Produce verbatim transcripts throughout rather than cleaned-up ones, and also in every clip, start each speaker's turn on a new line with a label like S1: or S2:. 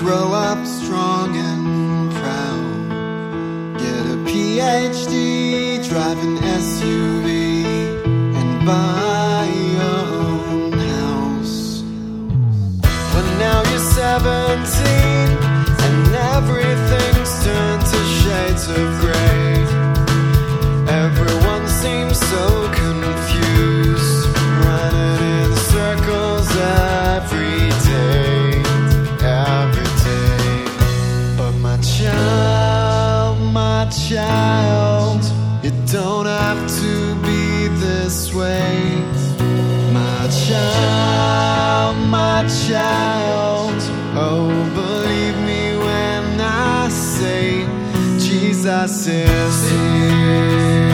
S1: grow up strong and proud. Get a P H D, drive an S U V, and buy your own house. But now you're seventeen, and everything's turned to shades of grey. Everyone seems so confused, running in circles every day, every day. But my child, my child, you don't have to be this way. My child, my child, oh, believe me when I say Jesus is here.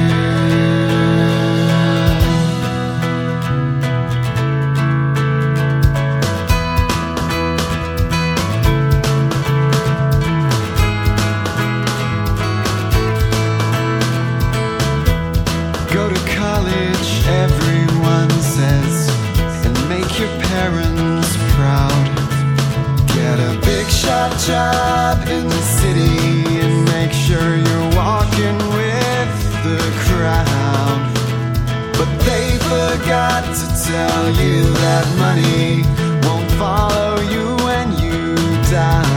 S1: Go to college, everyone says, and make your parents proud. Get a big shot job in the city, and make sure you're walking with the crowd. But they forgot to tell you that money won't follow you when you die.